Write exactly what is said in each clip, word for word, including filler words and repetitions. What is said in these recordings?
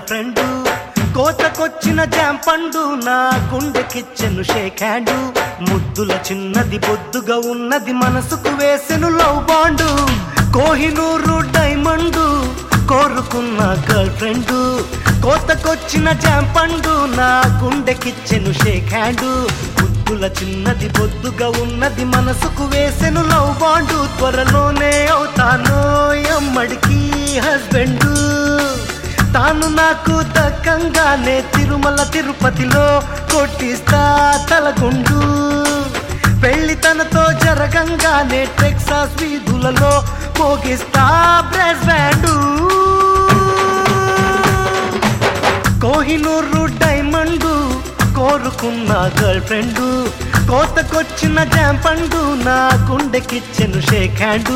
friend కోతకొచ్చిన జాం పండు నా గుండెకిచ్చెను షేక్ హ్యాండ్ ముద్దుల చిన్నది బొద్దుగా ఉన్నది మనసుకు వేసెను లవ్ బాండు కోహినూరు డైమండ్ కోరుకున్న గర్ల్ ఫ్రెండ్ కోతకొచ్చిన జాం పండు నా గుండెకిచ్చెను షేక్ హ్యాండ్ ముద్దుల చిన్నది బొద్దుగా ఉన్నది మనసుకు వేసెను లవ్ బాండు త్వరలోనే అవుతాను అమ్మడికి హస్బెండ్ తాను నాకు దక్కంగానే తిరుమల తిరుపతిలో కొట్టిస్తా తలగుండు పెళ్లి తనతో జరగంగానే టెక్సాస్ వీధులలో మోగిస్తా బ్రాస్ బ్యాండ్ కోహినూరు డైమండ్ కోరుకున్న గర్ల్ ఫ్రెండ్ కోతకొచ్చిన జాం పండు నా గుండెకిచ్చెను షేక్ హ్యాండ్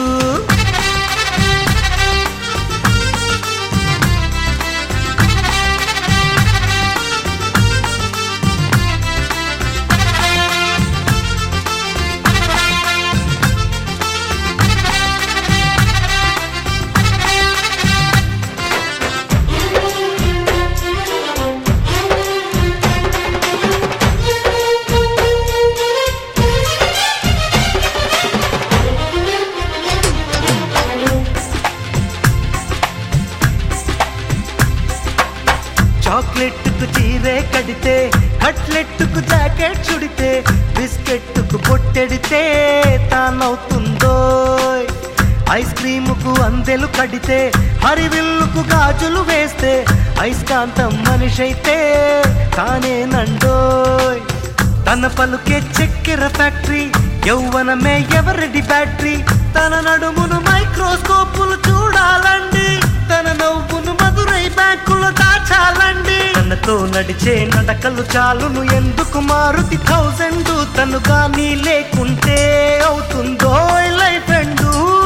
చాక్లెట్కు చీరే కడితే కట్లెట్కు జాకెట్ చుడితే బిస్కెట్కు పొట్టెడితే తానవుతుందో ఐస్ క్రీముకు అందెలు కడితే హరివిల్లుకు గాజులు వేస్తే ఐస్కాంతం మనిషైతే తానేనండోయ్ తన పలుకే చక్కెర ఫ్యాక్టరీ యౌవనమే ఎవరిది బ్యాటరీ తన నడుమును మైక్రోస్కోపులు చూడాలండి తన నవ్వును మధురై బ్యాంకులో దాచాలండి తనతో నడిచే నడకలు చాలును ఎందుకు మారుతి థౌజండ్ తను గానీ లేకుంటే అవుతుందో లైఫ్ ఎండ్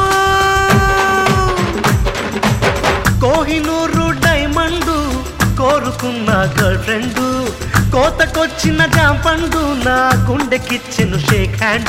కోహినూరు డైమండ్ కోరుకున్న గర్ల్ ఫ్రెండ్ కోతకొచ్చిన జాం పండు నా గుండెకిచ్చెను షేక్ హ్యాండ్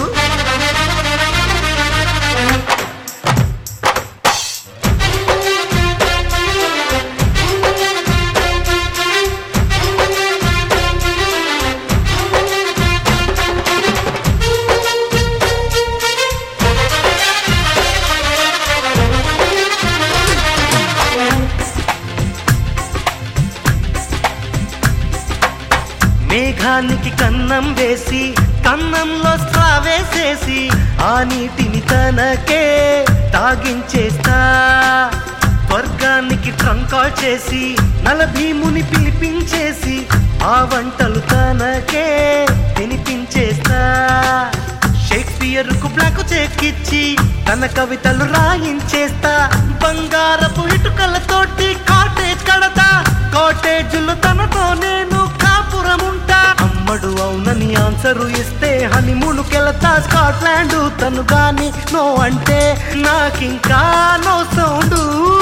మేఘానికి కన్నం వేసి కన్నంలో స్ట్రా వేసేసి ఆ నీటిని తనకే తాగించేస్తా స్వర్గానికి ట్రంకాల్ చేసి నలభీముని పిలిపించేసి ఆ వంటలు తనకే తినిపించేస్తా షేక్స్పియర్కు బ్లాక్ చెక్కిచ్చి తన కవితలు రాయించేస్తా బంగారపు ఇటుకలతోటి కాటేజ్ కడతా కాటేజులు తనతో నేను కాపురముంటా అమ్మడు అవునని ఆన్సరు ఇస్తే హనీమూన్కెళతా స్కాట్లాండ్ తను గాని నో అంటే నాకింకా నో సౌండ్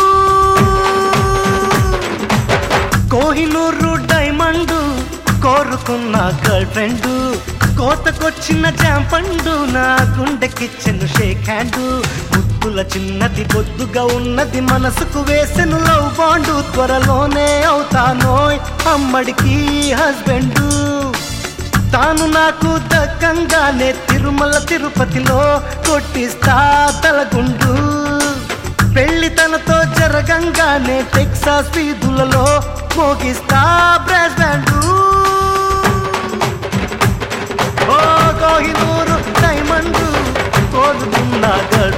కోహినూరు డైమండ్ కోరుకున్న గర్ల్ ఫ్రెండ్ కోతకొచ్చిన జాం పండు నా గుండెకిచ్చెను షేక్ హ్యాండ్ ముద్దుల చిన్నది బొద్దుగా ఉన్నది మనసుకు వేసెను లవ్ బాండు త్వరలోనే అవుతానోయ్ అమ్మడికి హస్బెండ్ తాను నాకు దక్కంగానే తిరుమల తిరుపతిలో కొట్టిస్తా తలగుండు పెళ్లి తనతో జరగంగానే టెక్సాస్ వీధులలో మోగిస్తా బ్రాస్ బ్యాండ్ కోహినూరు డైమండ్ కోరుకున్న గర్ల్